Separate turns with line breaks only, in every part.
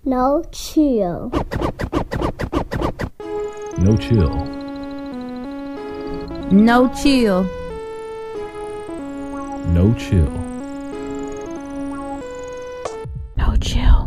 No chill.
No chill.
No chill.
No chill.
No chill.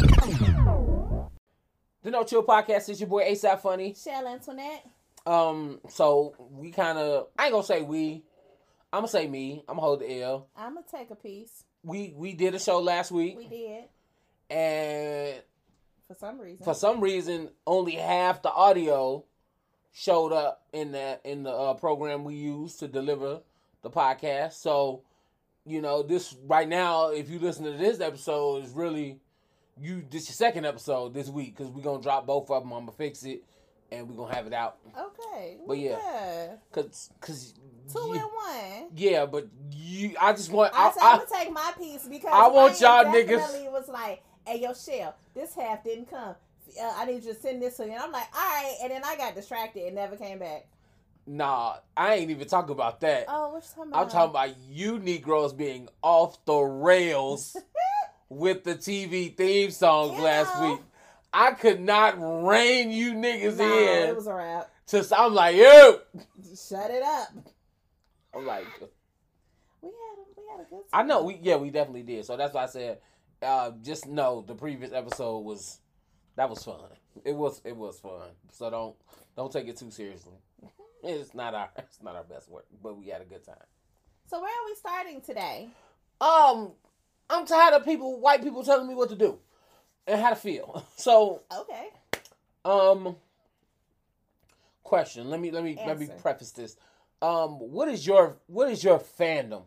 The No Chill Podcast is your boy ASAP Funny.
Shell Antoinette.
So we kind of, I ain't gonna say we, I'm gonna say me. I'm gonna hold the L.
I'm gonna take a piece.
We did a show last week.
We did.
And
For some reason,
only half the audio showed up in the program we use to deliver the podcast. So, this right now, if you listen to this episode, is really this your second episode this week because we're gonna drop both of them. I'm gonna fix it and we're gonna have it out.
Okay.
But yeah,
good.
cause
2 and 1.
Yeah, but I just want
I'm gonna take my piece because
I want y'all
definitely
niggas
was like, hey, yo, Shell, this half didn't come. I need you to send this to me. And I'm like, all right. And then I got distracted and never came back.
Nah, I ain't even talking about that.
Oh, what you talking about?
I'm talking about you Negroes being off the rails with the TV theme songs last week. I could not rein you niggas in.
It was a wrap.
I'm like, yo,
shut it up.
I'm like,
we had a good time.
I know, we definitely did. So that's why I said, just know the previous episode was fun. It was fun. So don't take it too seriously. It's not our best work, but we had a good time.
So where are we starting today?
I'm tired of white people telling me what to do and how to feel. So
okay.
Question. Let me preface this. What is your fandom?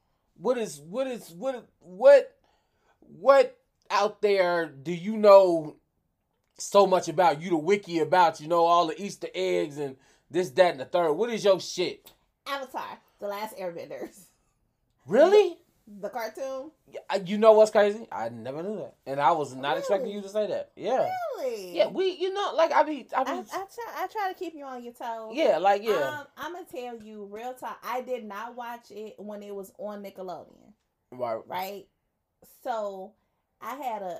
What out there do you know so much about? You the wiki about, all the Easter eggs and this, that, and the third. What is your shit?
Avatar, The Last Airbenders.
Really?
The cartoon?
You know what's crazy? I never knew that. And I was not expecting you to say that. Yeah.
Really?
Yeah,
I try to keep you on your toes.
Yeah,
I'm going to tell you real talk. I did not watch it when it was on Nickelodeon. Right? So, I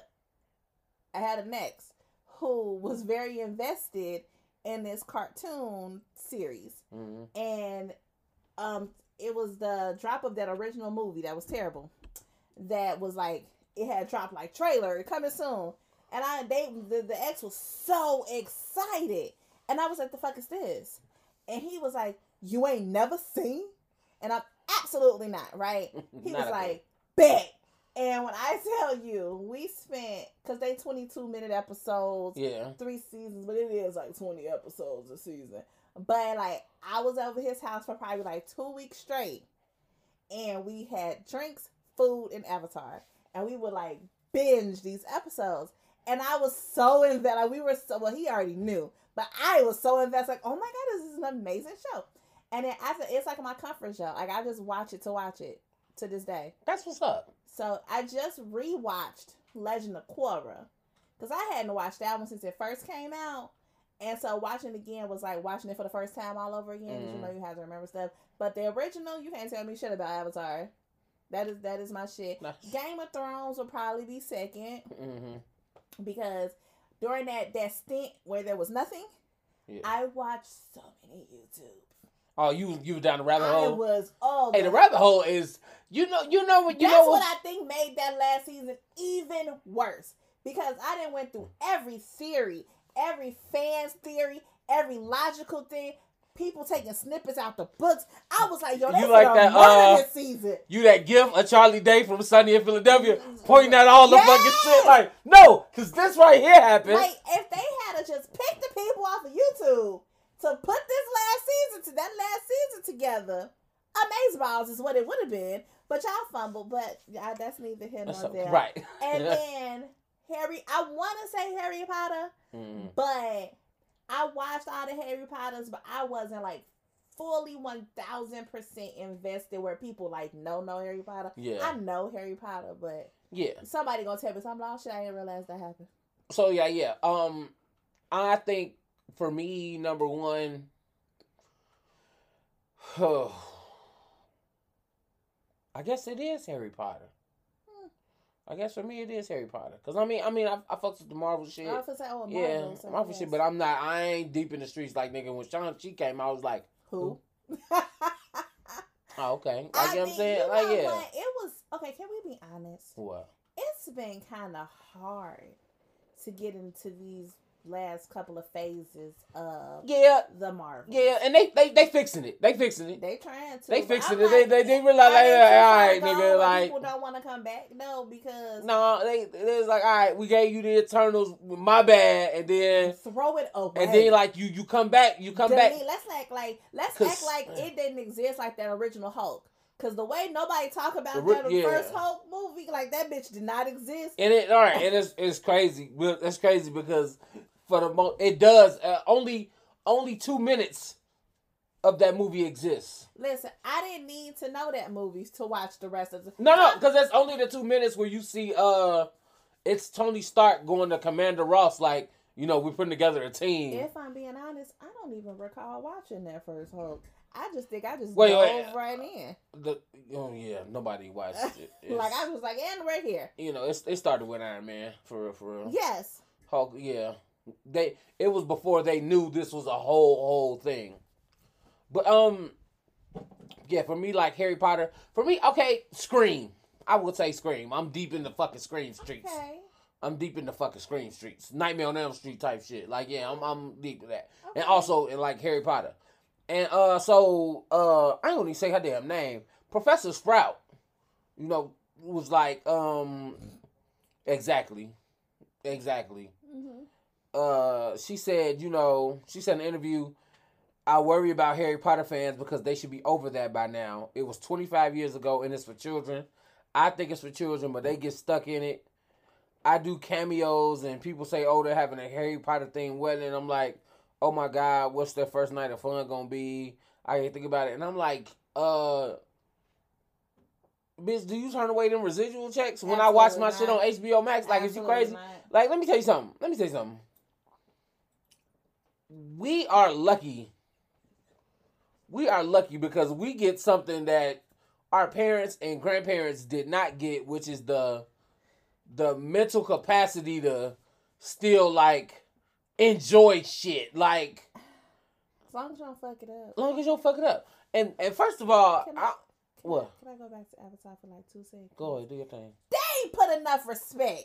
had a next who was very invested in this cartoon series.
Mm-hmm.
And it was the drop of that original movie that was terrible. That was like, it had dropped like trailer coming soon. And the ex was so excited. And I was like, the fuck is this? And he was like, you ain't never seen? And I'm absolutely not, right? He was like, bet. And when I tell you, we spent, because they 22-minute episodes, 3 seasons, but it is like 20 episodes a season. But like, I was over his house for probably like 2 weeks straight. And we had drinks, food, and Avatar. And we would like binge these episodes. And I was so invested. Like, he already knew. But I was so invested. Like, oh my God, this is an amazing show. And then it's like my comfort show. Like, I just watch it to this day.
That's what's up.
So I just rewatched Legend of Korra. Because I hadn't watched that one since it first came out. And so watching it again was like watching it for the first time all over again. Because you have to remember stuff. But the original, you can't tell me shit about Avatar. That is my shit. Nice. Game of Thrones will probably be second. Mm-hmm. Because during that stint where there was nothing, I watched so many YouTube.
Oh, you were down the rabbit hole?
I was. Oh,
hey, the rabbit hole is, That's
what I think made that last season even worse. Because I done went through every theory, every fan's theory, every logical thing. People taking snippets out the books. I was like, yo, they like that this season.
You that gift of Charlie Day from Sunny in Philadelphia pointing at all the fucking shit. Like, no, because this right here happened.
Like, if they had to just pick the people off of YouTube to put that last season together, Amazeballs is what it would have been. But y'all fumbled. But that's neither here nor there.
Right.
And then I want to say Harry Potter, but I watched all the Harry Potters, but I wasn't like fully 1000% invested where people like know Harry Potter.
Yeah.
I know Harry Potter, but somebody gonna tell me something. Oh shit, I didn't realize that happened.
So yeah. I think for me, number one, I guess it is Harry Potter. I guess for me it is Harry Potter. Cause I fucks with the Marvel shit.
I was gonna say, oh,
Yeah,
Marvel. So
Marvel
yes.
shit. But I ain't deep in the streets like nigga. When Shang-Chi came, I was like,
Who?
oh, okay. Like,
I
you know what I'm
mean,
saying?
you
Like,
know
yeah.
what? It was okay. Can we be honest?
What?
It's been kind of hard to get into these last couple of phases of the Marvel.
Yeah, and they fixing it. They fixing it.
They trying to.
They fixing it.
Like,
They realize like, all right, nigga, like
people don't want to come back. No, because
they was like, all right, we gave you the Eternals, my bad, and then
throw it away.
And then like you come back, back.
Let's act like it didn't exist like that original Hulk. Cause the way nobody talk about the first Hulk movie, like that bitch did not exist.
And it's crazy. It's crazy because for the it does only 2 minutes of that movie exists.
Listen, I didn't need to know that movie to watch the rest of the.
No, because that's only the 2 minutes where you see it's Tony Stark going to Commander Ross like, you know, we're putting together a team.
If I'm being honest, I don't even recall watching that first Hulk. I just think I just
dove
right in.
Nobody watched it.
Like I was like, and we're here.
You know, it started with Iron Man for real.
Yes.
Hulk, yeah. It was before they knew this was a whole thing. But yeah, for me like Harry Potter, for me, okay, Scream. I would say Scream. I'm deep in the fucking Scream streets. Okay. I'm deep in the fucking Scream streets. Nightmare on Elm Street type shit. Like, yeah, I'm deep in that. Okay. And also in like Harry Potter. And I ain't gonna say her damn name. Professor Sprout, you know, was like, exactly. Mm-hmm. She said in an interview, I worry about Harry Potter fans because they should be over that by now. It was 25 years ago and it's for children. I think it's for children, but they get stuck in it. I do cameos and people say, oh, they're having a Harry Potter themed wedding. I'm like, oh my God, what's their first night of fun gonna be? I can't think about it. And I'm like, bitch, do you turn away them residual checks when I watch my shit on HBO Max? Like, is you crazy? Not. Like, let me tell you something. We are lucky. Because we get something that our parents and grandparents did not get, which is the mental capacity to still, like, enjoy shit. Like,
as long as you don't fuck it up.
As long as you don't fuck it up. And first of all, what?
Can I go back to Avatar for like 2 seconds?
Go ahead, do your thing.
They ain't put enough respect.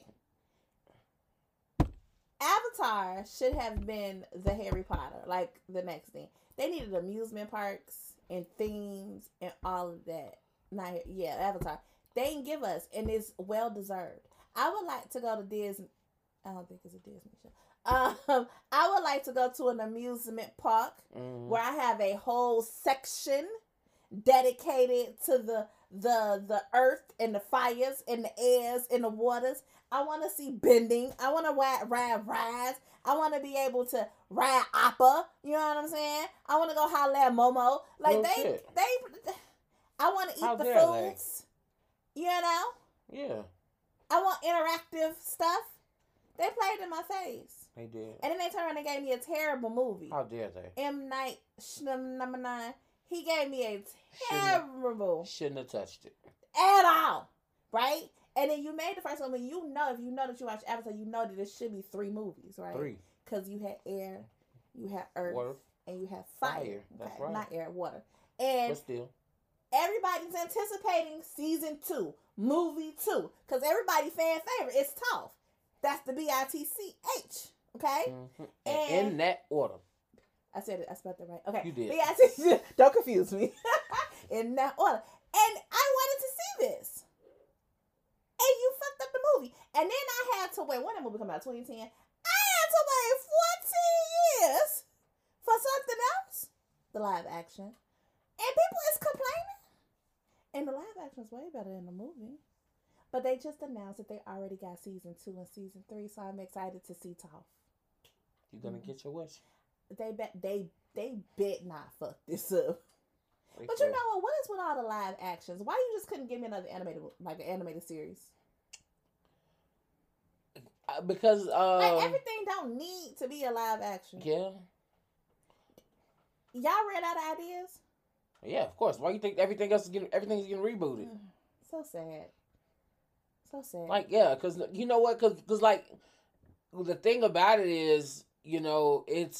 Avatar should have been the Harry Potter, like the next thing. They needed amusement parks and themes and all of that. Avatar. They didn't give us, and it's well deserved. I would like to go to Disney. I don't think it's a Disney show. I would like to go to an amusement park where I have a whole section dedicated to the earth and the fires and the airs and the waters. I want to see bending. I want to ride rides. I want to be able to ride Appa. You know what I'm saying? I want to go holler at Momo. Like they I want to eat the foods. You know?
Yeah.
I want interactive stuff. They played in my face.
They did.
And then they turned around and gave me a terrible movie.
How dare they?
M. Night number 9. He gave me a terrible.
Shouldn't have touched it.
At all. Right? And then you made the first one, but if you know that you watch Avatar, you know that it should be 3 movies, right?
3.
Because you had air, you had earth,
water,
and you had fire.
That's
okay?
right.
Not air, water. And
but still,
everybody's anticipating season 2, movie 2, because everybody fan favorite is Toph. That's the BITCH. Okay?
Mm-hmm. And in that order.
I said it. I spelled it right. Okay.
You did.
BITCH. Don't confuse me. In that order. And I wanted to see this. And you fucked up the movie. And then I had to wait. When did the movie come out? 2010. I had to wait 14 years for something else. The live action. And people is complaining. And the live action is way better than the movie. But they just announced that they already got season 2 and season 3. So I'm excited to see Toph.
You gonna get your wish?
They bet not fuck this up. But you know what is with all the live actions? Why you just couldn't give me another animated series?
Because
like everything don't need to be a live action.
Yeah.
Y'all ran out of ideas?
Yeah, of course. Why you think everything's getting rebooted?
So sad. So sad.
Like, yeah, because you know what? Because like, the thing about it is, you know,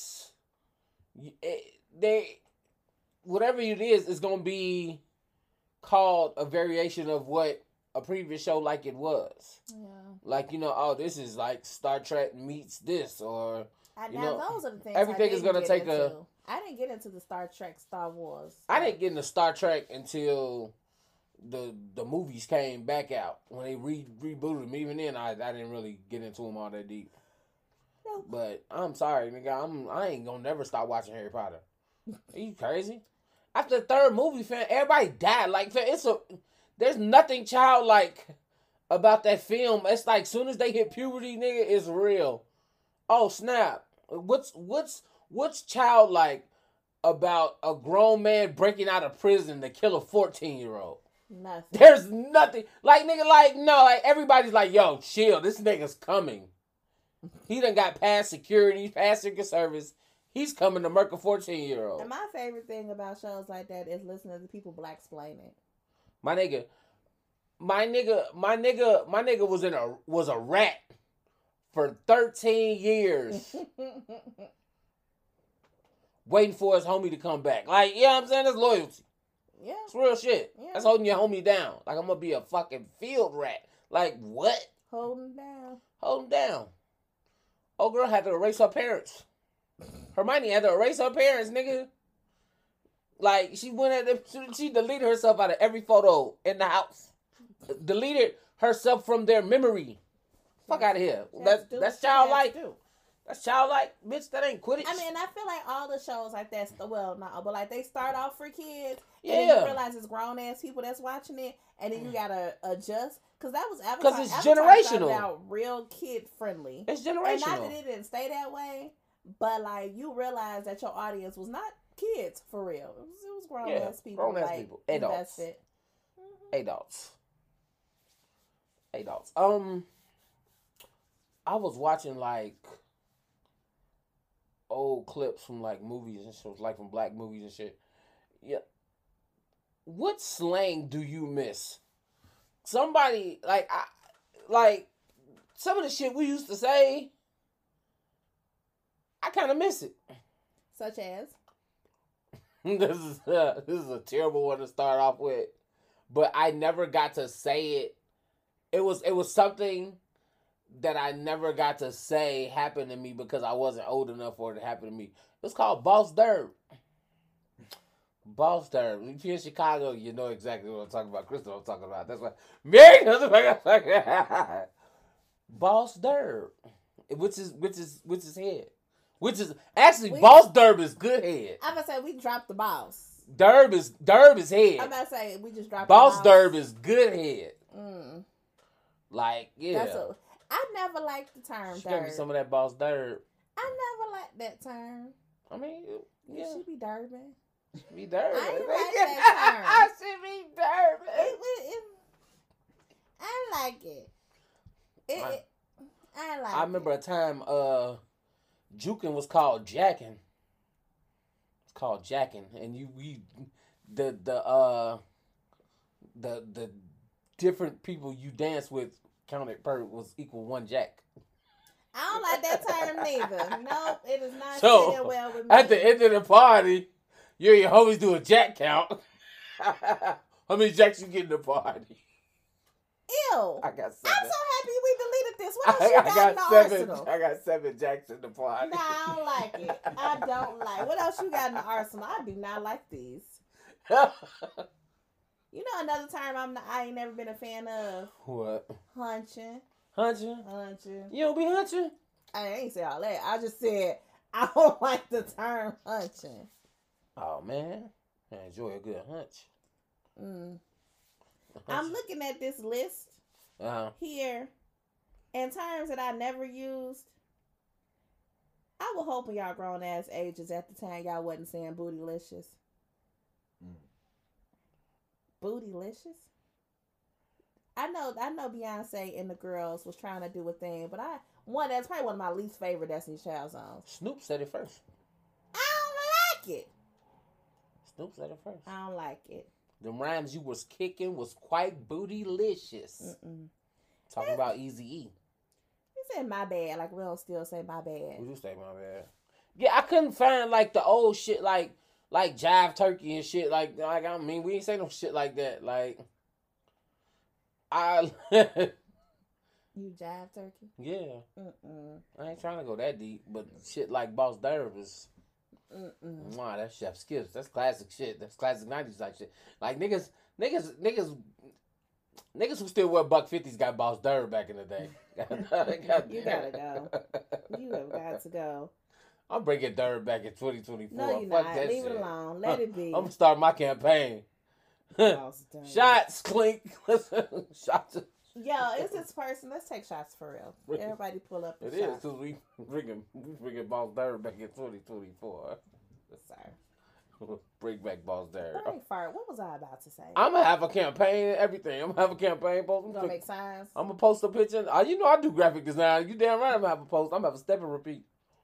they whatever it is going to be called a variation of what a previous show like it was.
Yeah.
Like, you know, oh, this is like Star Trek meets this, or you
Now
know,
those are the things
everything is
going to
take
I didn't get into the Star Trek, Star Wars.
I didn't get into Star Trek until the movies came back out when they rebooted them. Even then, I didn't really get into them all that deep.
No.
But I'm sorry, nigga. I ain't gonna never stop watching Harry Potter. Are you crazy? After the third movie, fam, everybody died. Like, fam, there's nothing childlike about that film. It's like soon as they hit puberty, nigga, it's real. Oh snap! What's childlike about a grown man breaking out of prison to kill a 14-year-old?
Nothing.
There's nothing. Like, nigga, like, no, like, everybody's like, yo, chill, this nigga's coming. He done got past security, past Secret Service. He's coming to murk a 14-year-old.
And my favorite thing about shows like that is listening to people blaxplain it.
My nigga was a rat for 13 years. Waiting for his homie to come back. Like, you know what I'm saying? That's loyalty.
Yeah.
It's real shit.
Yeah.
That's holding your homie down. Like, I'm gonna be a fucking field rat. Like, what?
Hold him down.
Hold him down. Old girl had to erase her parents. Hermione had to erase her parents, nigga. Like, she went at them, she deleted herself out of every photo in the house. Deleted herself from their memory. Fuck out of here. That's childlike. That's childlike, bitch. That ain't Quidditch.
I mean, I feel like all the shows like that, well, no, but like they start off for kids,
Yeah.
and then you realize it's grown ass people that's watching it, and then you gotta adjust because that was Avatar.
Because it's
Avatar
generational.
started out real kid friendly.
It's
And
generational.
not that it didn't stay that way, but like you realize that your audience was not kids for real. It was grown ass people.
Grown ass
like,
people. Adults.
invested.
Adults. I was watching like old clips from like movies and shows, like from black movies and shit. Yeah. What slang do you miss? Somebody like some of the shit we used to say, I kind of miss it.
Such as?
This is a terrible one to start off with, but I never got to say it. It was something that I never got to say happened to me because I wasn't old enough for it to happen to me. It's called Boss Derb. Boss Derb. If you're in Chicago, you know exactly what I'm talking about. Crystal, I'm talking about. That's why. Boss Derb, which is head. Which is actually Boss Derb is good head.
I'm gonna say we dropped the boss.
Derb is head.
I'm gonna say we just dropped
Boss
the boss.
Derb is good head. Like, yeah.
I never liked the term
She gave me
derb.
some of that Boss Derb.
I never liked that term.
I mean,
You
yeah.
should be derbing.
Be derby.
I ain't like that
I should be derby.
I like it. I like it.
I remember a time juking was called jacking. It's called jacking, and the different people you dance with counted per was equal one jack.
I don't like that term neither. Nope, it is not
So,
sitting well with me.
at the end of the party, you and your homies do a jack count. How many jacks you get in the party?
Ew.
I got 7.
I'm so happy we deleted this. What else you got in the
7.
arsenal?
I got 7 jacks in the party.
Nah, I don't like it. I don't like. What else you got in the arsenal? I do not like these. You know another term I ain't never been a fan of?
What?
Hunching.
Hunching? You don't be hunching?
I ain't say all that. I just said I don't like the term hunching.
Oh, man. I enjoy a good hunch.
I'm looking at this list here and terms that I never used. I was hoping y'all grown ass ages at the time y'all wasn't saying bootylicious. Bootylicious? I know Beyonce and the girls was trying to do a thing, but that's probably one of my least favorite Destiny Child songs.
Snoop said it first.
I don't like it.
Snoop said it first.
I don't like it.
The rhymes you was kicking was quite bootylicious. Talking about Eazy-E.
You said my bad, like we don't still say my bad.
We do say my bad. Yeah, I couldn't find like the old shit like Jive Turkey and shit like I mean we ain't say no shit like that. Like I
You jive turkey?
yeah.
Mm-mm.
I ain't trying to go that deep, but shit like Boss Derv is
Mm-mm.
that's Chef Skips. That's classic shit. That's classic 90s type shit. Like niggas who still wear $150s got Boss Derv back in the day.
You gotta go. You have got to go.
I'm bringing Derv back in 2024.
No, you're
Fuck
not.
that
Leave
shit.
it alone. Let it be.
I'm gonna start my campaign.
Boss Derv.
Shots, clink. Shots.
Yo, it's this person. Let's take shots for real. Everybody pull up the
It is
shots.
because we bringing Boss Derv back in 2024.
Sorry.
Bring back Boss Derv.
Brain fart. What was I about to say?
I'm gonna have a campaign and everything. I'm gonna have a campaign post.
You gonna make signs?
I'm gonna post a picture. You know I do graphic design. You damn right I'm gonna have a post. I'm gonna have a step and repeat.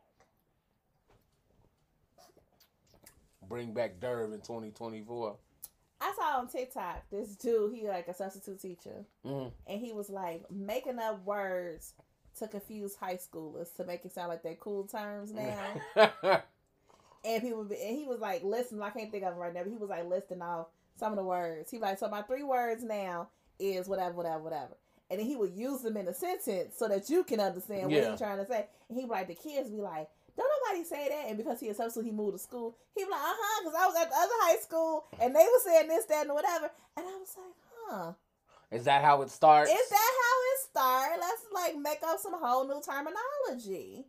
Bring back Derv in 2024.
I saw on TikTok this dude, he like a substitute teacher.
Mm-hmm.
And he was like making up words to confuse high schoolers to make it sound like they're cool terms now. And he was like, listen, I can't think of it right now, but he was like listing off some of the words. He was like, so my 3 words now is whatever, whatever, whatever. And then he would use them in a sentence so that you can understand what he's trying to say. And he was like, the kids be like, don't nobody say that. And because he is substitute, he moved to school. He was like, because I was at the other high school and they were saying this, that, and whatever. And I was like,
Is that how it starts?
Is that how it started? Let's like make up some whole new terminology.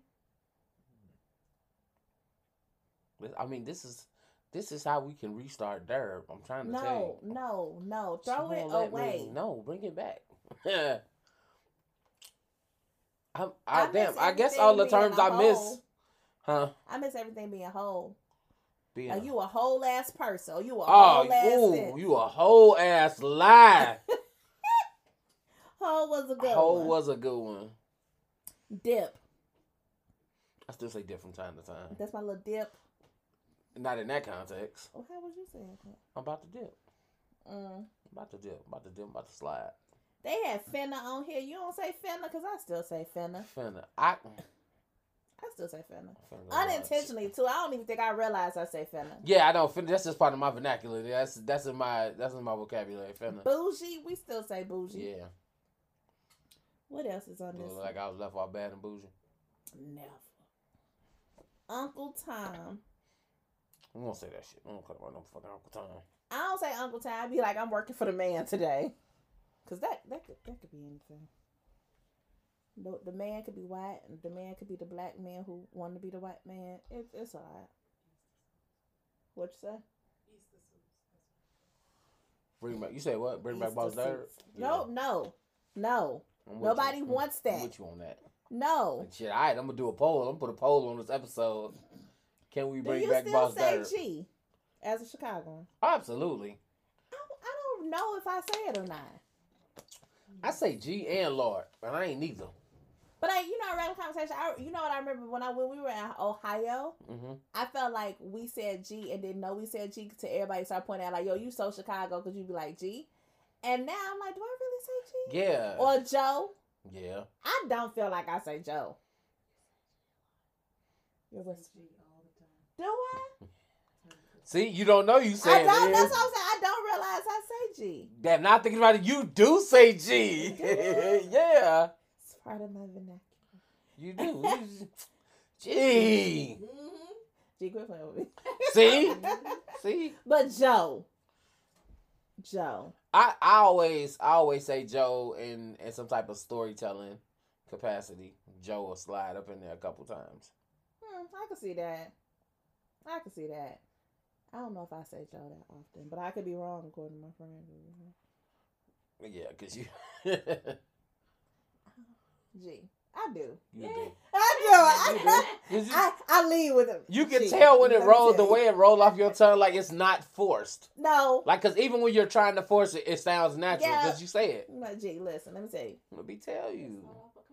I mean, this is how we can restart Derv. I'm trying to tell you.
No. Throw it away.
No, bring it back. I
miss
guess all the
everything
terms
being
I
a
miss.
whole.
Huh?
I miss everything being whole.
Being
Are you a whole ass person? Or you a
oh,
whole ass sense?
you a whole ass lie.
Whole was a good
Whole
one.
was a good one.
Dip.
I still say dip from time to time.
That's my little dip.
Not in that context.
Oh, how would you say it?
I'm about to dip.
Mm.
I'm about to slide.
They had finna on here. You don't say finna because I still say finna.
Finna.
I still say finna. Unintentionally too. I don't even think I realized I say finna.
Yeah, I know. Finna. That's just part of my vernacular. That's in my vocabulary. Finna.
Bougie. We still say bougie.
Yeah.
What else is on this?
Like I was left off bad and bougie.
Never. Uncle Tom.
I'm gonna say that shit. I don't care about no fucking Uncle Tom.
I don't say Uncle Tom. I be like, I'm working for the man today. Cause that could be anything. The man could be white, and the man could be the black man who wanted to be the white man. It's alright. What you say?
Bring back. You say what? Bring back
Easter
Boss Derv?
suits. No. Nobody wants that.
I'm with you on that.
No.
Like, shit, all right, I'm gonna do a poll. I'm gonna put a poll on this episode. Can we bring back Boss
Do you
Derv?
still say G as a Chicagoan?
Absolutely.
I don't know if I say it or not.
I say G and Lord, but I ain't neither.
But regular conversation. You know what I remember when we were in Ohio.
Mm-hmm.
I felt like we said G and didn't know we said G to everybody. Start pointing out like, "Yo, you so Chicago," because you be like G. And now I'm like, do I really say G?
Yeah.
Or Joe?
Yeah.
I don't feel like I say Joe. Do I?
See, you don't know you say
I
it.
don't. That's what I'm saying. I don't realize I say G.
That not thinking about it, you do say G. Yeah.
It's part of my vernacular.
You do. G.
Mm-hmm. G, quit playing with me.
See.
But Joe.
I always say Joe in some type of storytelling capacity. Joe will slide up in there a couple times.
I can see that. I don't know if I say Joe that often, but I could be wrong according to my friend.
Yeah, because you...
G. I do.
You do.
I do.
You do.
I lead with it.
You can
G.
tell when it
Let me
rolls,
tell
the
you.
way it rolls off your tongue, like it's not forced.
No.
Like, because even when you're trying to force it, it sounds natural
Yeah.
because you say it.
No, G, listen, let me tell you.
Let me tell you.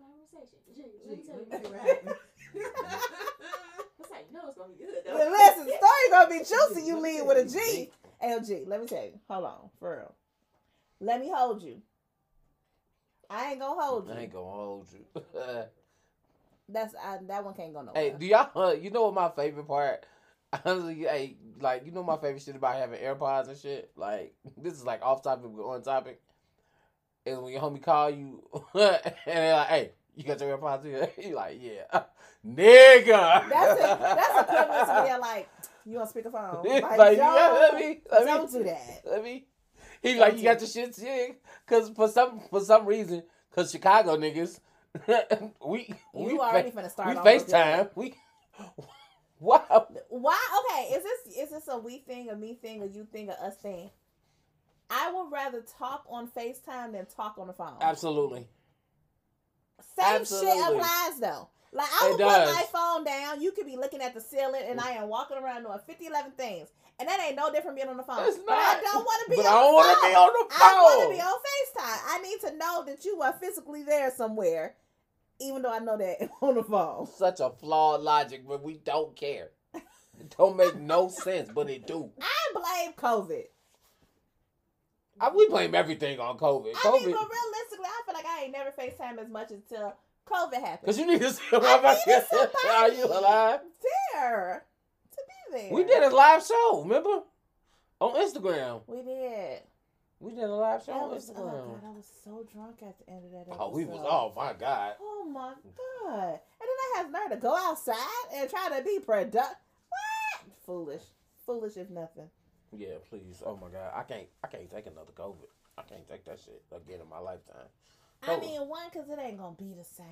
No, it's gonna be good though.
Well, listen, the story gonna be juicy. You lead with a G. LG, let me tell you. Hold on, for real. Let me hold you. I ain't gonna hold you.
I ain't gonna hold you.
That one can't go nowhere.
Hey, do y'all? You know what my favorite part? Honestly, hey, like you know my favorite shit about having AirPods and shit. Like this is like off topic but on topic. Is when your homie call you and they're like, "Hey, you got your AirPods here?" You like, "Yeah, nigga."
That's equivalent to being like, "You on speakerphone?"
Like, yeah,
Don't do that.
Let me. He like, "You got your shit here?" Because for some reason, because Chicago niggas, we
already finna start.
We
off
FaceTime. We wow.
Why? Okay, is this a we thing, a me thing, a you thing, a us thing? I would rather talk on FaceTime than talk on the phone.
Absolutely.
Same shit applies though. Like I would put my phone down. You could be looking at the ceiling, and I am walking around doing 11 things, and that ain't no different being on the phone.
It's not.
But I don't want to be.
But I don't want to be on the phone.
I want to be on FaceTime. I need to know that you are physically there somewhere, even though I know that on the phone.
Such a flawed logic, but we don't care. It don't make no sense, but it do.
I blame COVID.
We blame everything on COVID.
I mean, but realistically, I feel like I ain't never FaceTime as much until COVID happened.
Because you need to see are you alive?
There. To be there.
We did a live show, remember? On Instagram.
We did.
We did a live show on
Instagram.
Instagram.
Oh, God, I was so drunk at the end of that episode.
Oh, we was, oh my God.
Oh, my God. And then I have nerve to go outside and try to be productive. What? Foolish if nothing.
Yeah, please. Oh my God. I can't take another COVID. I can't take that shit again in my lifetime.
I mean, one, because it ain't going to be the same.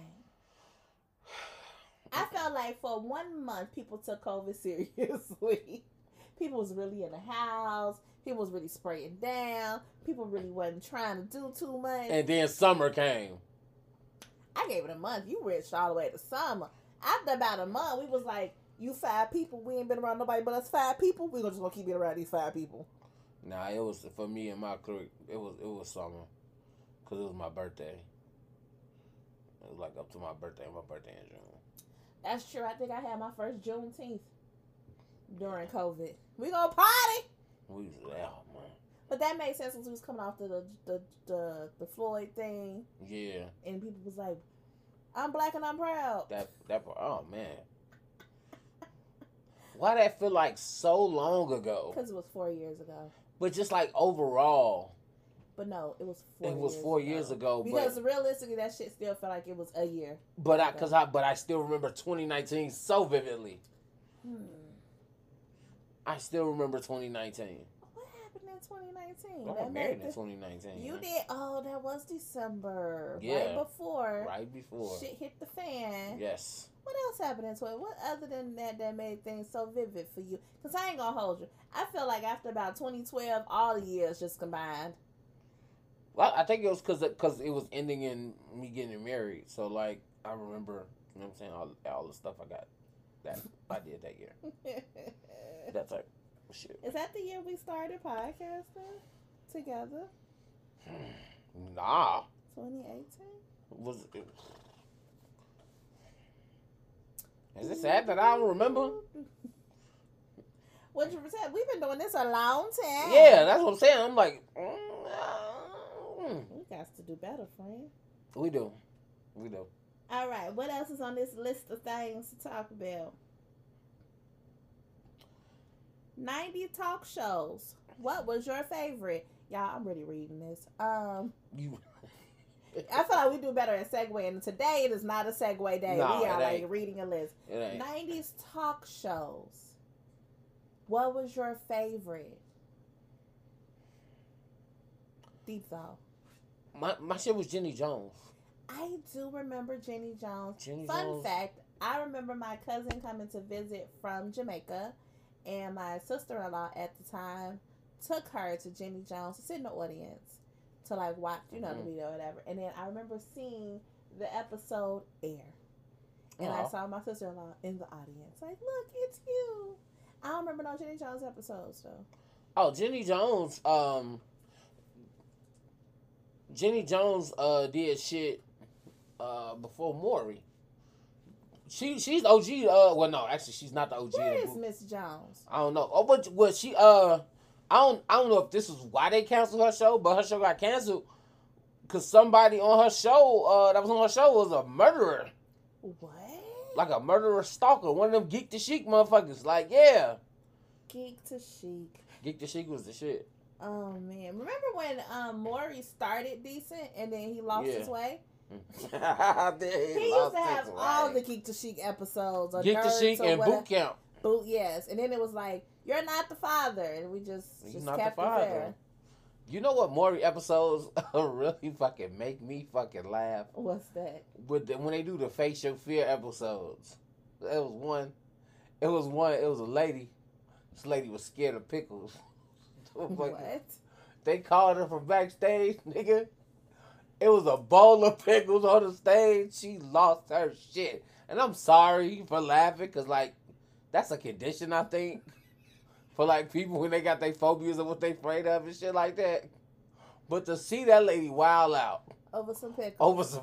I felt like for 1 month, people took COVID seriously. People was really in the house. People was really spraying down. People really wasn't trying to do too much.
And then summer came.
I gave it a month. You reached all the way to summer. After about a month, we was like, you 5 people. We ain't been around nobody but us 5 people. We just gonna keep being around these 5 people.
Nah, it was for me and my clique. It was summer, cause it was my birthday. It was like up to my birthday. My birthday in June.
That's true. I think I had my first Juneteenth during COVID. We gonna party.
We was out, man.
But that made sense since we was coming off the Floyd thing.
Yeah.
And people was like, "I'm black and I'm proud."
That oh man. Why that feel like so long ago?
Because it was 4 years ago.
But just like overall.
But no, it was 4 years ago.
It was 4 years ago.
Because realistically, that shit still felt like it was a year.
But I still remember 2019 so vividly. I still remember 2019.
What happened in 2019?
I got married in 2019.
You did? Oh, that was December.
Yeah.
Right before. Shit hit the fan.
Yes.
What else happened in 20? What other than that made things so vivid for you? Because I ain't going to hold you. I feel like after about 2012, all the years just combined.
Well, I think it was because it was ending in me getting married. So, like, I remember, you know what I'm saying, all the stuff I got that I did that year. That type of shit.
Is that the year we started podcasting together?
Nah.
2018?
Was it? Is it sad that I don't remember?
What you said? We've been doing this a long time.
Yeah, that's what I'm saying. I'm like,
we got to do better, friend.
We do.
All right. What else is on this list of things to talk about? 90 talk shows. What was your favorite? Y'all, I'm really reading this.
You.
I feel like we do better at segueing. And today it is not a segue day.
No,
we are like reading a list. 90s talk shows. What was your favorite? Deep thought.
My shit was Jenny Jones.
I do remember Jenny Jones.
Jenny
Fun
Jones.
fact, I remember my cousin coming to visit from Jamaica, and my sister-in-law at the time took her to Jenny Jones to sit in the audience to like watch, the video or whatever. And then I remember seeing the episode air. And I saw my sister-in-law in the audience. Like, look, it's you. I don't remember no Jenny Jones episodes, though.
Oh, Jenny Jones, did shit before Maury. She's OG. Well, no, actually, she's not the OG.
Where is Miss Jones?
I don't know. Oh, but she I don't know if this is why they canceled her show, but her show got canceled Cause somebody on her show, that was on her show, was a murderer.
What?
Like a murderer stalker. One of them Geek to Chic motherfuckers. Like, yeah.
Geek to Chic.
Geek to Chic was the shit.
Oh man, remember when Maury started decent and then he lost his way? He used to have all the Geek to Chic episodes. Or
Geek to Chic and Boot Camp.
Yes, and then it was like, "You're not the father," and we just
not
kept
the
it
father.
there.
You know what Maury episodes really fucking make me fucking laugh?
What's that?
When they do the facial fear episodes. It was a lady. This lady was scared of pickles.
What?
They called her from backstage, nigga. It was a bowl of pickles on the stage. She lost her shit. And I'm sorry for laughing, because, like, that's a condition, I think. For, like, people when they got their phobias of what they afraid of and shit like that. But to see that lady wild out.
Over some pickles.
Over some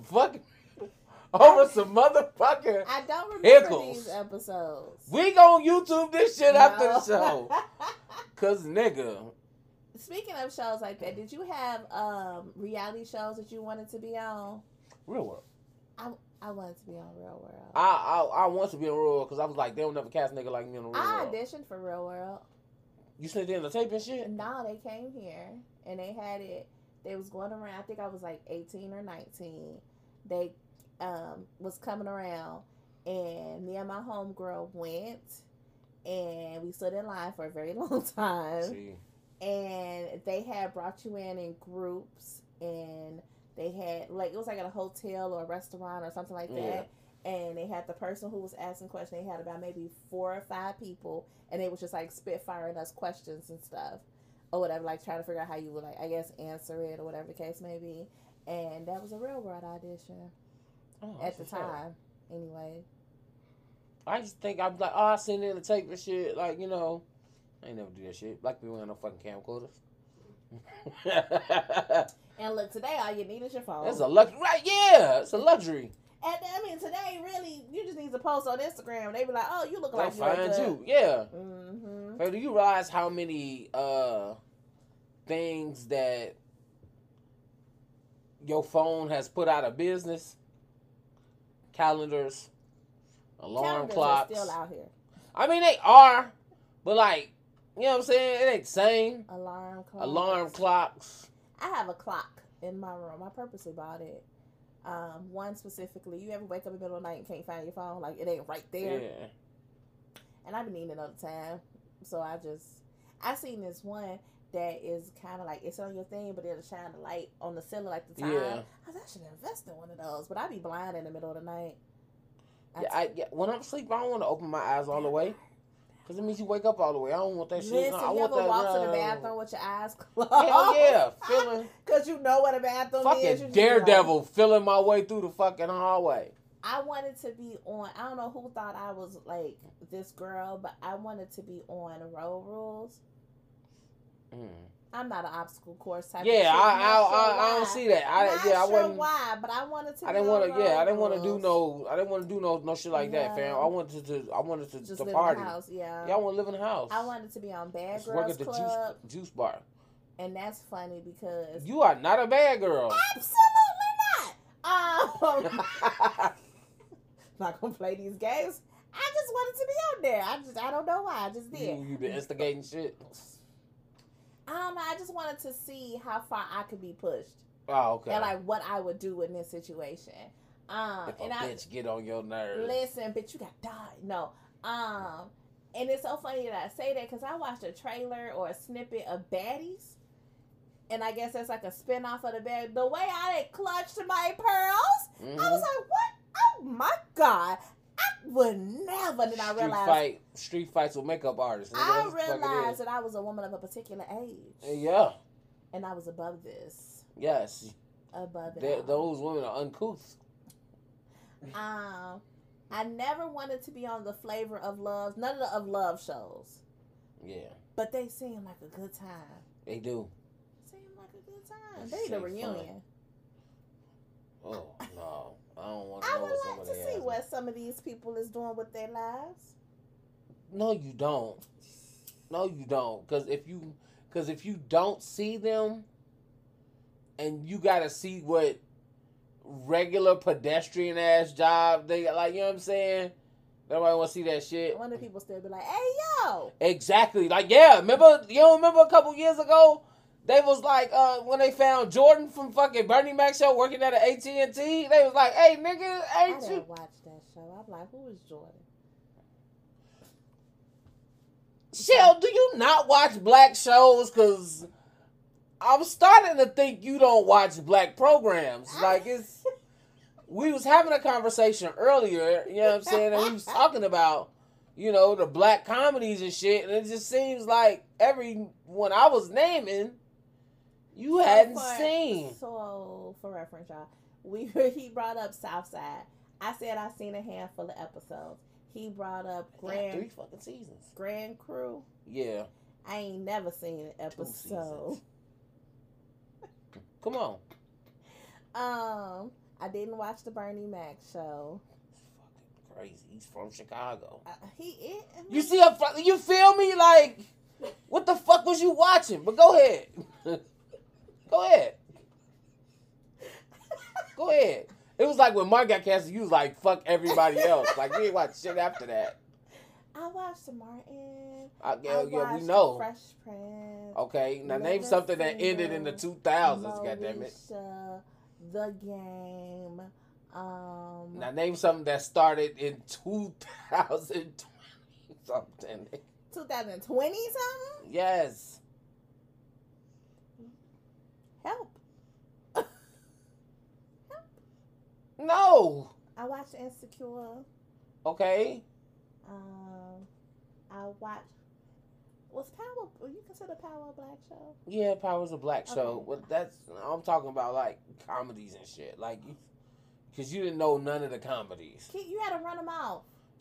motherfucking
I don't remember
pickles.
these episodes.
We gon' YouTube this shit after the show. Cause nigga.
Speaking of shows like that, did you have reality shows that you wanted to be on?
Real World.
I wanted to be on Real World.
I want to be on Real World because I was like, they don't never cast a nigga like me on the Real
I
World.
auditioned for Real World.
You sent in the tape and shit?
No, they came here and they had it. They was going around. I think I was like 18 or 19. They was coming around, and me and my homegirl went, and we stood in line for a very long time.
See.
And they had brought you in groups, and they had, like, it was like at a hotel or a restaurant or something like that. And they had the person who was asking questions. They had about maybe 4 or 5 people, and they was just like spitfiring us questions and stuff or whatever, like trying to figure out how you would, like, I guess, answer it or whatever the case may be. And that was a Real World audition at the time. Anyway,
I just think I'm like, I seen it in the tape and shit. Like, you know, I ain't never do that shit. Black people ain't no fucking camcorders.
And look, today all you need is your phone.
It's a luxury, right? Yeah, it's a luxury.
And I mean, today, really, you just need to post on Instagram. They be like, "Oh, you look
They'll
like you look
find
good."
you. Yeah.
Mm-hmm.
Hey, do you realize how many things that your phone has put out of business? Calendars, alarm clocks.
Are still out here.
I mean, they are, but like, you know what I'm saying? It ain't the same.
Alarm clocks. I have a clock in my room. I purposely bought it. One specifically. You ever wake up in the middle of the night and can't find your phone? Like, it ain't right there.
Yeah. And
I've been needing it all the time. So I seen this one that is kind of like, it's on your thing, but it'll shine the light on the ceiling like the time.
Yeah.
I should invest in one of those, but I be blind in the middle of the night.
When I'm asleep, I don't want to open my eyes all the way. Because it means you wake up all the way. I don't want that shit.
Listen,
I
you
want
ever
that,
walk to the bathroom with your eyes closed?
Hell yeah. Feeling.
Because you know what a bathroom is.
Fucking Daredevil feeling my way through the fucking hallway.
I wanted to be on, I don't know who thought I was like this girl, but I wanted to be on Road Rules. I'm not an obstacle course type.
Yeah,
of
I don't see that. I wasn't.
Why, but I wanted to.
I didn't want to. Yeah, I didn't want to do no. I didn't want to do no shit like that, fam. I wanted to
just
to
live
party.
In the house, yeah.
Yeah, I want to live in the house.
I wanted to be on Bad
Just
Girls
work at the
Club.
juice bar.
And that's funny because
you are not a bad girl.
Absolutely not. Not gonna play these games. I just wanted to be on there. I don't know why. I just did.
You been instigating shit.
I don't know. I just wanted to see how far I could be pushed.
Oh, okay.
And like what I would do in this situation.
If a bitch get on your nerves.
Listen, bitch, you got died. No. And it's so funny that I say that because I watched a trailer or a snippet of Baddies. And I guess that's like a spinoff of the bad. The way I clutched my pearls, I was like, what? Oh my God. I would never. Then I realized.
Street fights with makeup artists.
I realized that I was a woman of a particular age.
Yeah.
And I was above this.
Yes.
Above it.
Those women are uncouth.
I never wanted to be on the Flavor of Love, none of the of Love shows.
Yeah.
But they seem like a good time.
They do.
Seem like a good time. They need a reunion.
Fun. Oh, no. I don't want to
I would like to see what some of these people is doing with their lives.
No, you don't. No, you don't. Because if you don't see them, and you gotta see what regular pedestrian ass job they got, like, you know what I'm saying? Nobody want to see that shit.
I wonder if people still be like, "Hey, yo."
Exactly. Like, yeah, you don't remember a couple years ago? They was like, when they found Jordan from fucking Bernie Mac show working at an AT&T, they was like, "Hey, nigga,
I
ain't you?"
didn't watch that show. I'm like, who is Jordan?
Shell, do you not watch black shows? Because I'm starting to think you don't watch black programs. Like, it's... We was having a conversation earlier, you know what I'm saying? And we was talking about, you know, the black comedies and shit. And it just seems like every one I was naming, you hadn't seen.
So, for reference, y'all, he brought up Southside. I said I seen a handful of episodes. He brought up
3 fucking seasons.
Grand Crew.
Yeah.
I ain't never seen an episode.
Come on.
I didn't watch the Bernie Mac show.
It's fucking crazy. He's from Chicago.
You
see, you feel me? Like, what the fuck was you watching? But go ahead. Go ahead. Go ahead. It was like when Mark got canceled, you was like, fuck everybody else. Like, we ain't watch shit after that.
I watched Martin.
We know.
Fresh Prince.
Okay, now name something that ended in the 2000s, goddammit.
The Game.
Now name something that started in 2020 something.
2020 something?
Yes.
Help.
No.
I watched Insecure.
Okay.
I watched. Was Power? Would you consider Power a black show?
Yeah, Power's a black show.
Okay.
But I'm talking about like comedies and shit. Like, because you didn't know none of the comedies.
You had to run them out.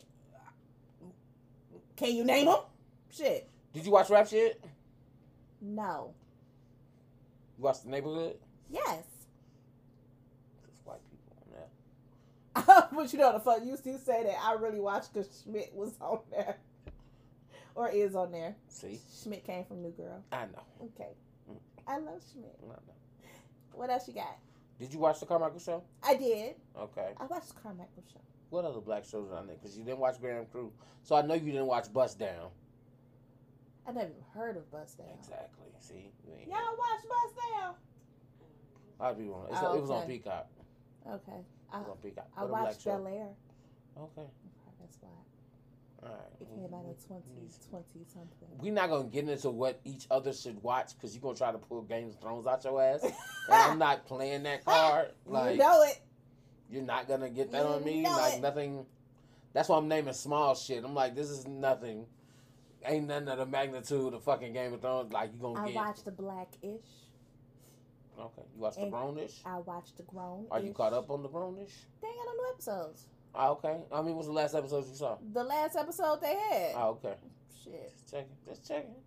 Can you name them? Shit.
Did you watch Rap Shit?
No.
You watched The Neighborhood?
Yes.
There's white people on there.
But you know the fuck, you still say that I really watched because Schmidt was on there. Or is on there.
See?
Schmidt came from New Girl.
I know.
Okay. I love Schmidt.
I know.
What else you got?
Did you watch The Carmichael Show?
I did.
Okay.
I watched The Carmichael Show.
What other black shows are on there? Because you didn't watch Grand Crew. So I know you didn't watch Bust Down.
I never even heard of Bust Down.
Exactly. See?
Y'all watch Bust Down?
A lot of people on it. It was on Peacock.
Okay.
It was on Peacock.
I watched Bel Air.
Okay.
That's why.
All right.
It came out in 2020 something.
We're not going to get into what each other should watch because you're going to try to pull Game of Thrones out your ass. And I'm not playing that card. Like,
you know it.
You're not going to get that on me.
Know
like,
it.
nothing. That's why I'm naming small shit. I'm like, this is nothing. Ain't nothing of the magnitude of fucking Game of Thrones. Like, you going to get.
I watched The Black-ish.
Okay. You watched The Grownish?
I watched The Grown.
Are you caught up on The Grownish?
They ain't got no new episodes.
Oh, okay. I mean, what's the last episode you saw?
The last episode they had.
Oh, okay.
Shit.
Just checking.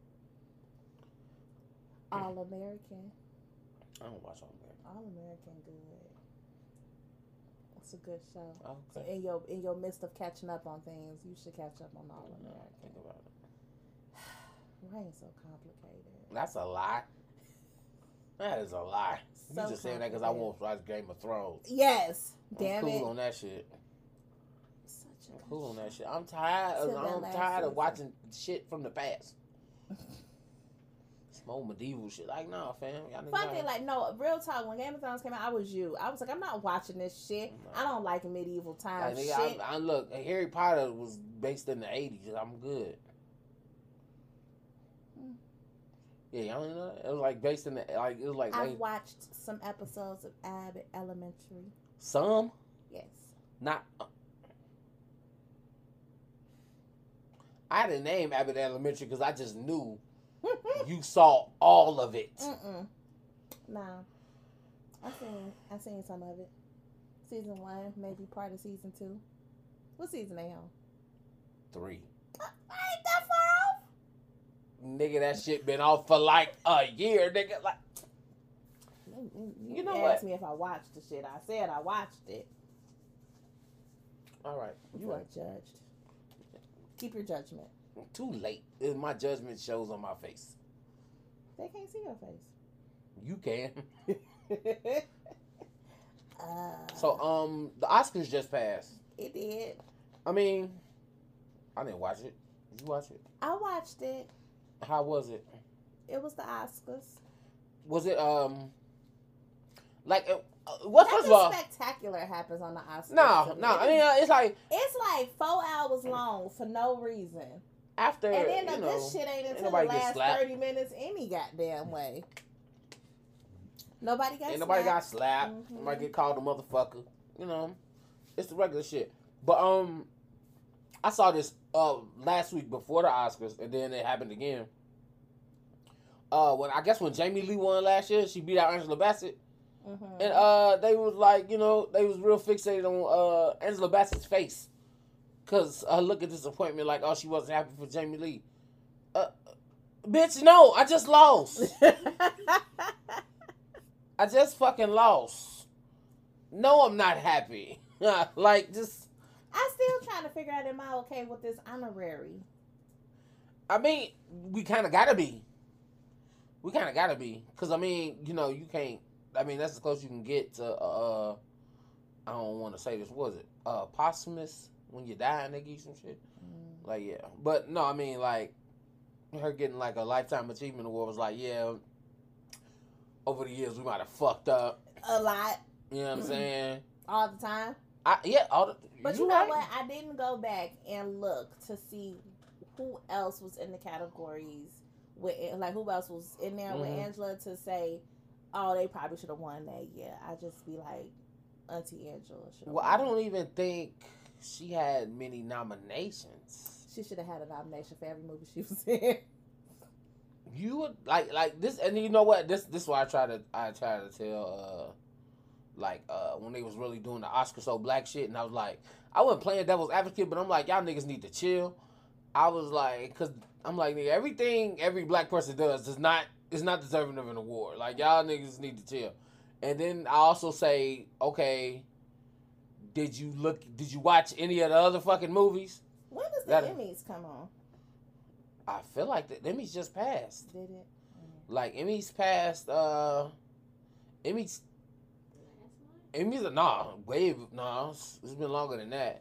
All American.
I don't watch All American.
All American good. It's a good show.
Okay.
So in your midst of catching up on things, you should catch up on All American.
Think about it.
Why ain't so complicated?
That's a lie. That is a lie.
So
You just saying that because I won't watch Game of Thrones.
Yes.
I'm
Damn
cool
it.
on that shit.
Such a
I'm cool on that shit. I'm tired. Of watching shit from the past. Some old medieval shit. Like, nah, fam.
Fuck it, like, no, real talk. When Game of Thrones came out, I was like, I'm not watching this shit.
No.
I don't like medieval times
Like,
shit.
I look, Harry Potter was based in the 80s. I'm good. Yeah, I don't know. It was like based in the, like, it was like.
I've watched some episodes of Abbott Elementary.
Some?
Yes.
Not. I didn't name Abbott Elementary because I just knew you saw all of it.
No. I seen some of it. Season 1, maybe part of season 2. What season they on?
3.
I ain't that far off.
Nigga, that shit been off for like a year, nigga. Like,
you
know
asked
what?
me if I watched the shit. I said I watched it.
all right,
You are judged. Keep your judgment.
too late. My judgment shows on my face.
They can't see your face.
You can. So, the Oscars just passed.
It did.
I mean, I didn't watch it. Did you watch it?
I watched it.
How was it?
It was the Oscars.
Was it like what? First of all,
spectacular happens on the Oscars.
no. I mean, it's like
4 hours long for no reason.
After
And then the good shit ain't until the
nobody get
last
slapped.
30 minutes any goddamn way. Nobody got
Ain't
slapped.
nobody got slapped.
Mhm.
Nobody get called a motherfucker. You know, it's the regular shit. But I saw this last week before the Oscars, and then it happened again. When Jamie Lee won last year, she beat out Angela Bassett,
Mhm.
and they was like, they was real fixated on Angela Bassett's face, cause look at disappointment, like, oh, she wasn't happy for Jamie Lee. Bitch, no, I just lost. I just fucking lost. No, I'm not happy. Like, just.
I still trying to figure out, am I okay with this honorary?
I mean, we kind of gotta be. Because, I mean, you can't. I mean, that's as close you can get to, I don't want to say this, what was it? Posthumous, when you die and they give you some shit. Like, yeah. But, no, I mean, like, her getting, like, a Lifetime Achievement Award was like, yeah, over the years we might have fucked up.
A lot.
You know what I'm saying?
All the time.
But
you know what? I didn't go back and look to see who else was in the categories with, like, who else was in there with Angela to say, oh, they probably should have won that. Yeah, I just be like, Auntie Angela should have won.
I don't even think she had many nominations.
She should have had a nomination for every movie she was in.
You would like this, and you know what? This is why I try to tell when they was really doing the Oscar so black shit, and I was like, I wasn't playing devil's advocate, but I'm like, y'all niggas need to chill. I was like, cause I'm like, nigga, everything every black person does is not deserving of an award. Like, y'all niggas need to chill. And then I also say, okay, did you watch any of the other fucking movies?
When does the Emmys come on?
I feel like the Emmys just passed.
Did it?
Like, Emmys passed, Emmys, it's been longer than that.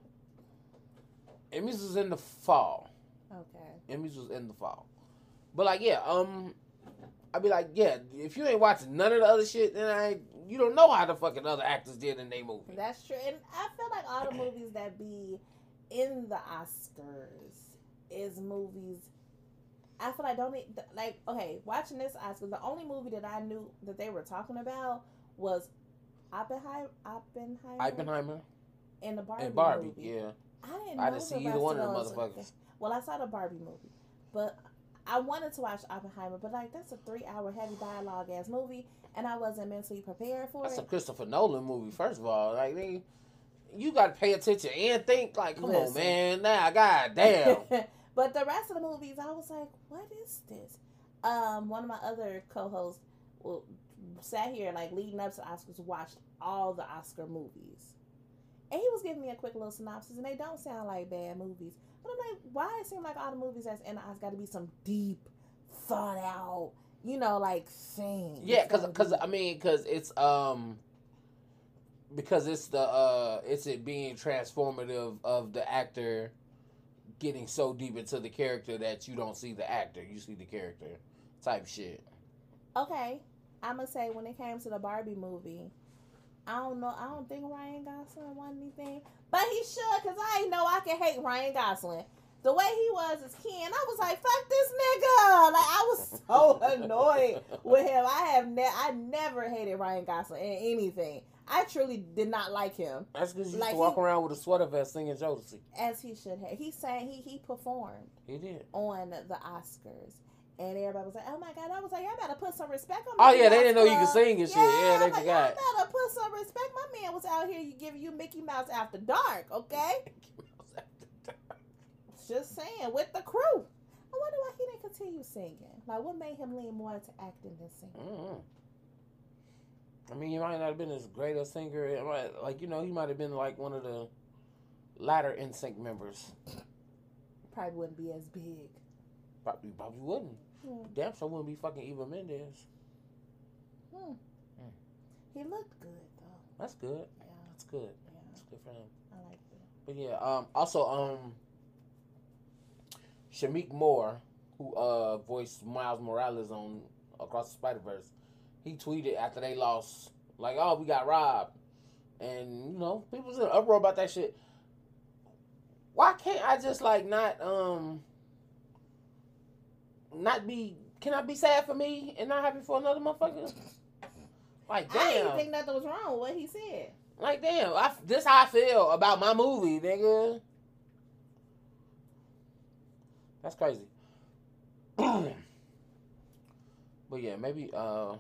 Emmys was in the fall.
Okay.
Emmys was in the fall. But, like, yeah, I'd be like, yeah, if you ain't watching none of the other shit, then you don't know how the fucking other actors did in their movie.
That's true. And I feel like all the movies that be in the Oscars is movies, I feel like watching this Oscars, the only movie that I knew that they were talking about was Oppenheimer and the Barbie movie.
Yeah.
I
didn't see either one of them motherfuckers.
Well, I saw the Barbie movie, but I wanted to watch Oppenheimer, but like that's a 3-hour heavy dialogue ass movie, and I wasn't mentally prepared for
That's
it.
a Christopher Nolan movie, first of all. Like, you got to pay attention and think. Like, come on, man. Nah, goddamn.
But the rest of the movies, I was like, what is this? One of my other co-hosts sat here like leading up to the Oscars, watched all the Oscar movies, and he was giving me a quick little synopsis, and they don't sound like bad movies. But I'm like, why it seem like all the movies that's in the Oscars got to be some deep, thought out, thing?
Yeah, because it's it being transformative of the actor getting so deep into the character that you don't see the actor, you see the character type shit.
Okay, I'm gonna say when it came to the Barbie movie, I don't think Ryan Gosling won anything, but he should, because I know I can hate Ryan Gosling. The way he was as Ken, I was like, fuck this nigga. Like, I was so annoyed with him. I never hated Ryan Gosling in anything. I truly did not like him.
That's because you used to walk around with a sweater vest singing Jodeci.
As he should have. He sang, he performed.
He did.
On the Oscars. And everybody was like, oh my God. I was like, y'all better put some respect on
my they didn't know you could sing and shit. Yeah, they forgot.
Y'all better put some respect. My man was out here giving you Mickey Mouse After Dark, okay? Just saying, with the crew. I wonder why he didn't continue singing. Like, what made him lean more into acting than singing?
Mm-hmm. I mean, he might not have been as great a singer. He might have been like one of the latter NSYNC members.
Probably wouldn't be as big.
Probably wouldn't. Damn sure wouldn't be fucking Eva Mendes.
He looked good though.
That's good.
Yeah.
That's good.
Yeah.
That's good for him.
I like that.
But yeah, also Shamik Moore, who voiced Miles Morales on Across the Spider-Verse, he tweeted after they lost, like, oh, we got robbed. And, you know, people was in an uproar about that shit. Why can't I just, like, not be, can I be sad for me and not happy for another motherfucker? Like, damn.
I didn't think nothing was wrong with what he said.
Like, damn, this how I feel about my movie, nigga. That's crazy. But yeah, maybe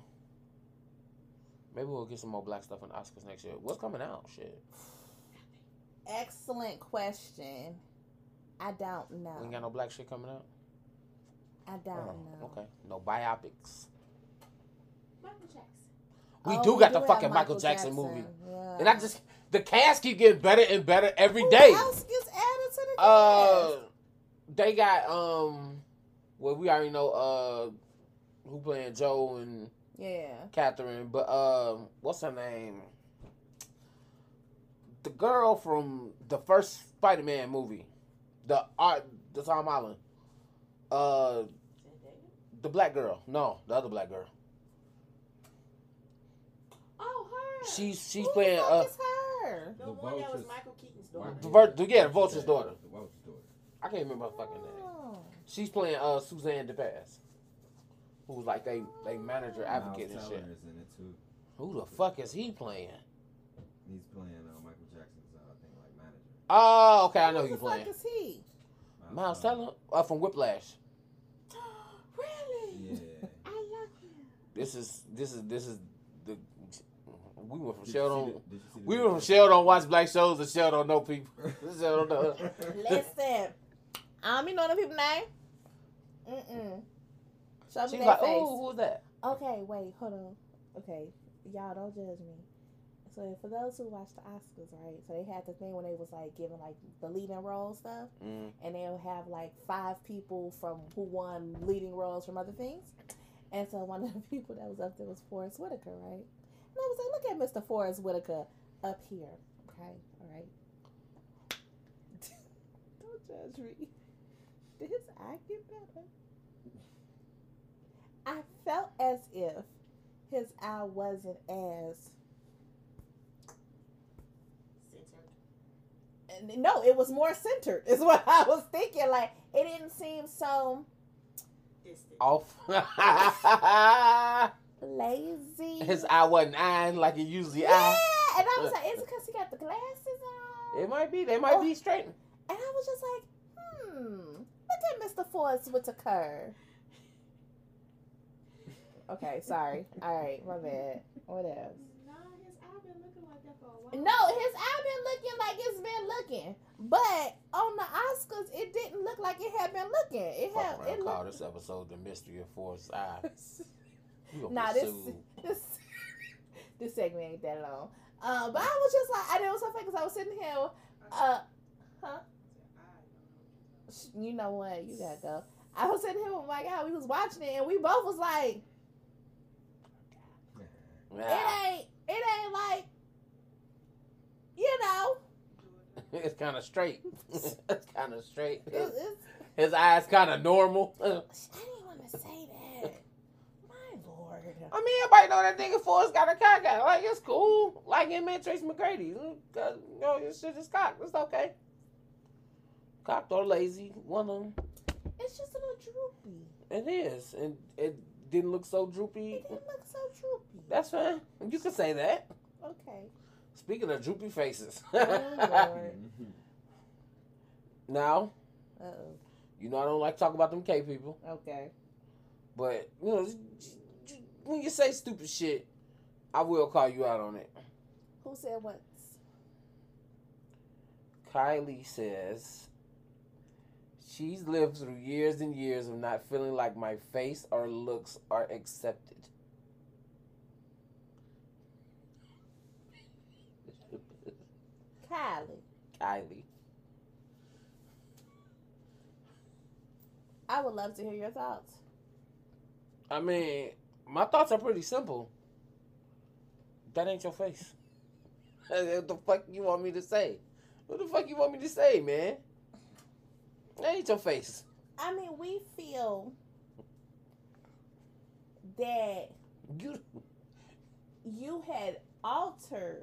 we'll get some more black stuff in the Oscars next year. What's coming out? Shit.
Excellent question. I don't know.
We ain't got no black shit coming out?
I don't know.
Okay. No biopics.
Michael Jackson.
We
Oh,
do got
we
the
have
fucking Michael Jackson movie.
Yeah.
And the cast keep getting better and better every
Who
day.
else gets added to the cast?
They got well, we already know who playing Joe and
Yeah.
Catherine, but what's her name? The girl from the first Spider-Man movie, the Tom Holland, the black girl. No, the other black girl.
Oh, her.
She's
Who
playing
the fuck is her?
The
The
one that was
Vulture's-
Michael Keaton's daughter.
the Vulture's daughter.
The Vulture's daughter.
I can't remember her fucking name.
Oh.
She's playing Suzanne DePaz, who's like they manager advocate and
Miles
shit.
Teller is in it too.
Who the fuck is he playing?
He's playing Michael Jackson's thing like manager.
Oh, okay, I know
Who
who
the
you playing.
fuck is he?
Miles Teller from Whiplash.
Really?
Yeah.
I love him.
This is the we went from
Did
Shell
you
don't
see the
we went from
video?
Shell don't watch black shows to Shell don't know people. Shell don't know.
Listen, you know the people name? Show me
She's
that
like,
face.
oh, who's that?
Okay, wait, hold on. Okay, y'all don't judge me. So for those who watch the Oscars, right? So they had the thing when they was like giving like the leading role stuff, and they'll have like 5 people from who won leading roles from other things. And so one of the people that was up there was Forrest Whitaker, right? And I was like, look at Mr. Forrest Whitaker up here, okay? All right. Don't judge me. Did his eye get better? I felt as if his eye wasn't as... No, it was more centered, is what I was thinking. Like, it didn't seem so...
Distant.
Off.
lazy.
His eye wasn't eyeing like it usually
Yeah,
eye.
and I was like, is it because he got the glasses on?
It might be. They might be straight.
And I was just like, look at Mr. Forrest Whitaker. Okay, sorry. All right, my bad. What else?
No, his eye been looking like that for a while.
No, his eye been looking like it's been looking, but on the Oscars, it didn't look like it had been looking. It had.
Fuck around,
It
call
looked.
this episode "The Mystery of Forrest's Eye." We gonna
Nah,
be
this
sued.
this segment ain't that long. But I was just like, I didn't was so funny because I was sitting here. You know what? You gotta go. I was sitting here with my guy. We was watching it, and we both was like, it ain't like, you know.
It's kind of straight. It's kind of straight.
It's,
His eyes kind of normal.
I didn't want to say that. My lord.
I mean, everybody know that nigga Forrest got a cock out. Like, it's cool. Like him and Tracy McGrady. You know, your shit is cocked. It's okay. Cocked or lazy. One of them.
It's just a little droopy.
It is. And it didn't look so droopy.
It didn't look so droopy.
That's fine. You can say that.
Okay.
Speaking of droopy faces.
Oh, Lord.
Now,
Uh-oh.
you know I don't like to talk about them K people.
Okay.
But, you know, when you say stupid shit, I will call you out on it.
Who said what?
Kylie says she's lived through years and years of not feeling like my face or looks are accepted. Kylie.
I would love to hear your thoughts.
I mean, my thoughts are pretty simple. That ain't your face. What the fuck you want me to say? What the fuck you want me to say, man? That ain't your face.
I mean, we feel that you had altered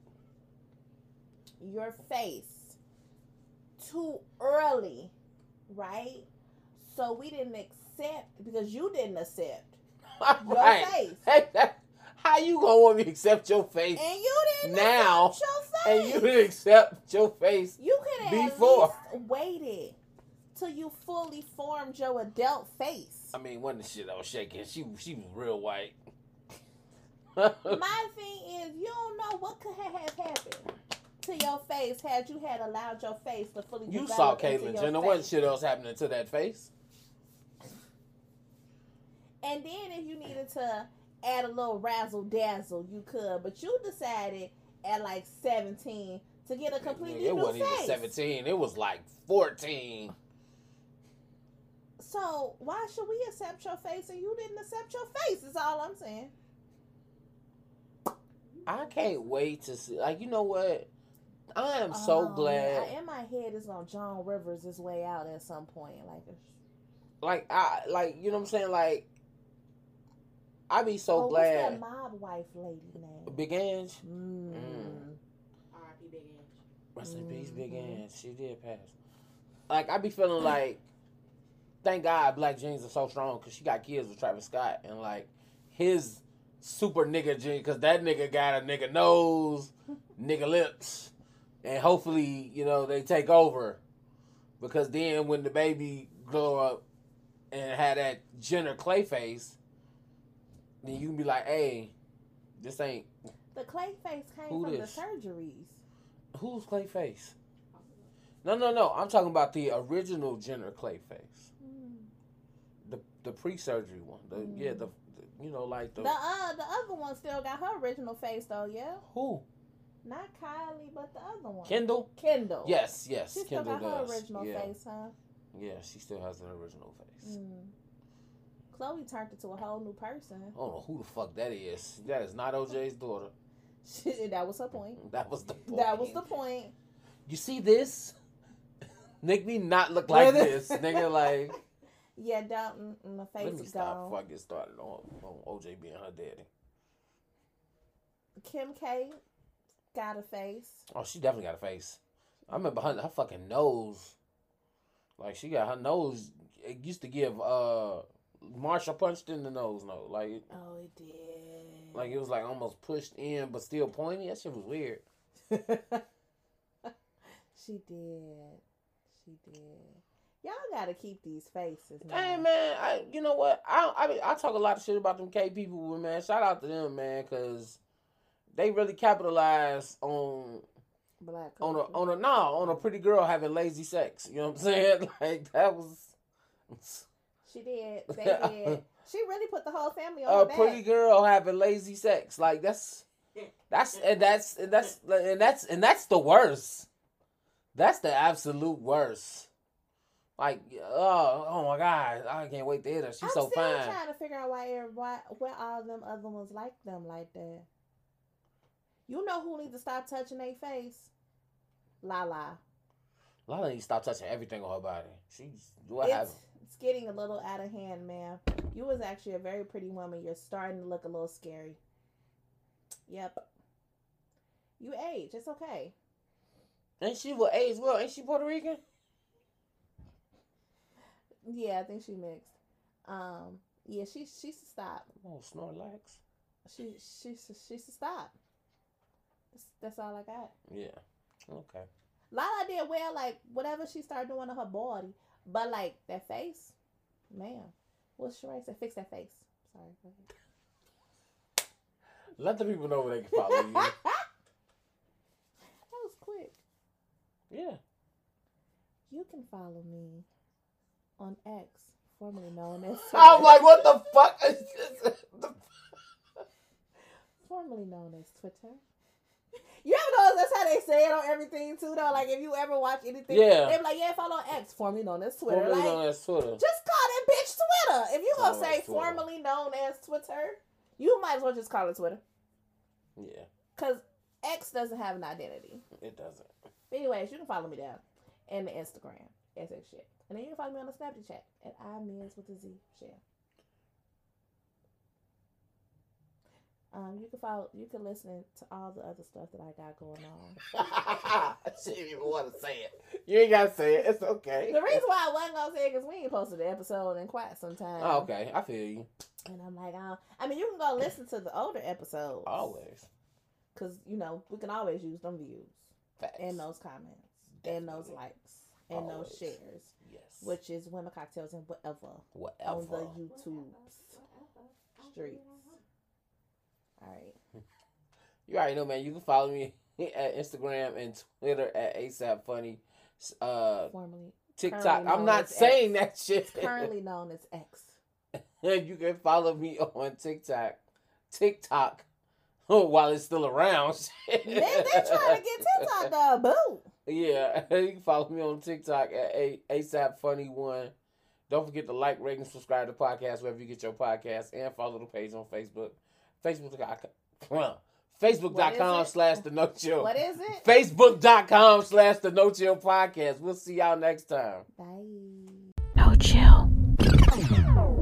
your face too early, right? So we didn't accept, because you didn't accept your
Right.
face.
Hey, how you gonna want me to accept your face
And you didn't
now,
accept your
and
face.
you didn't accept your face?
You could have
before.
at least waited till you fully formed your adult face.
I mean, when the shit I was shaking, she was real white.
My thing is, you don't know what could have happened to your face had you had allowed your face to fully
You
develop
saw
into
Caitlyn
your
Jenner.
face.
Wasn't shit else happening to that face?
And then if you needed to add a little razzle dazzle, you could. But you decided at like 17 to get a completely
It
new
wasn't
face.
even 17. It was like 14.
So why should we accept your face and you didn't accept your face? Is all I'm saying.
I can't wait to see. Like, you know what? I am so
Oh,
glad.
man, in my head, it's gonna Joan Rivers his way out at some point.
You know what I'm saying? Like, I be so
What's
glad.
that mob wife lady name?
Big Ange.
R.I.P. Big Ange.
Rest in peace, Big
Mhm.
Ange. She did pass. Like, I be feeling like, thank God Black Jeans are so strong because she got kids with Travis Scott. And, like, his super nigga gene, because that nigga got a nigga nose, nigga lips. And hopefully, you know, they take over. Because then when the baby grow up and had that Jenner clay face, then you can be like, hey, this ain't...
The clay face came
Who
from
this?
the surgeries.
Who's Clayface? No. I'm talking about the original Jenner Clayface, the pre-surgery one. The you know, like the
The other one still got her original face though. Yeah,
who?
not Kylie, but the other one.
Kendall.
Kendall.
Yes.
She still
Kendall
got her
does.
original
Yeah.
face, huh?
Yeah, she still has her original face.
Chloe turned into a whole new person.
I don't know who the fuck that is. That is not OJ's daughter.
That was her point.
That was the point.
That was the point.
You see this? Make me not look like this, nigga. Like,
Yeah, don't. My face
let me
is
stop
gone.
before I get started on OJ being her daddy.
Kim K got a face.
Oh, she definitely got a face. I remember her fucking nose. Like, she got her nose. It used to give Marsha punched in the nose. No, like
Oh, it did.
like it was like almost pushed in, but still pointy. That shit was weird.
She did. She did. Y'all gotta keep these faces, man.
Hey man, you know what? I talk a lot of shit about them K people, but man, shout out to them, man, because they really capitalized on
Black
on a pretty girl having lazy sex. You know what I'm saying? Like, that was
She did. They did. She really put the whole family on
a
her back.
pretty girl having lazy sex. Like, that's the worst. That's the absolute worst. Like, oh my God, I can't wait to hit her. She's
I'm
so
still
fine.
trying to figure out why all them other ones like them like that. You know who needs to stop touching their face? Lala.
Lala needs to stop touching everything on her body. What happened?
It's getting a little out of hand, man. You was actually a very pretty woman. You're starting to look a little scary. Yep. You age. It's okay.
Ain't she what age? Well, ain't she Puerto Rican?
Yeah, I think she mixed. Yeah, she should stop.
Oh, Snorlax.
She should stop. That's all I got.
Yeah. Okay.
Lala did well, like whatever she started doing to her body, but like that face, man. What's Sheree said? Fix that face. Sorry. Go ahead.
Let the people know where they can follow you.
That was quick.
Yeah.
You can follow me on X, formerly known as
I'm like, what the fuck is this?
formerly known as Twitter. You ever notice that's how they say it on everything too, though? Like if you ever watch anything,
Yeah.
they be like, yeah, follow X, formerly known as Twitter.
Formerly
Like,
known as Twitter.
just call that bitch Twitter. If you gonna
Call it
say
Twitter.
formerly known as Twitter, you might as well just call it Twitter.
Yeah,
Because X doesn't have an identity.
it doesn't.
But anyways, you can follow me down in the Instagram, SX Shit. And then you can follow me on the Snapchat at iMiz with a Z Share. You can listen to all the other stuff that I got going on.
She didn't even want to say it. You ain't gotta say it. It's okay.
The reason why I wasn't gonna say it because we ain't posted the episode in quite some time.
Oh, okay, I feel you.
And I'm like, I mean, you can go listen to the older episodes.
Always.
Because, we can always use them views.
Facts.
And those comments. And those
Definitely.
likes. And
Always.
those shares.
Yes.
Which is Women Cocktails and whatever.
Whatever.
On the YouTube streets. Alright.
You already know, man. You can follow me at Instagram and Twitter at ASAP Funny.
Formerly.
TikTok.
currently
I'm
known
not
as
saying that shit.
Currently known as X.
You can follow me on TikTok. While it's still around.
They trying to get TikTok done. Boo.
Yeah, you can follow me on TikTok at ASAP Funny 1. Don't forget to like, rate, and subscribe to the podcast wherever you get your podcast, and follow the page on Facebook. Facebook.com/The No Chill.
What is it?
Facebook.com/The No Chill Podcast. We'll see y'all next time.
Bye.
No chill.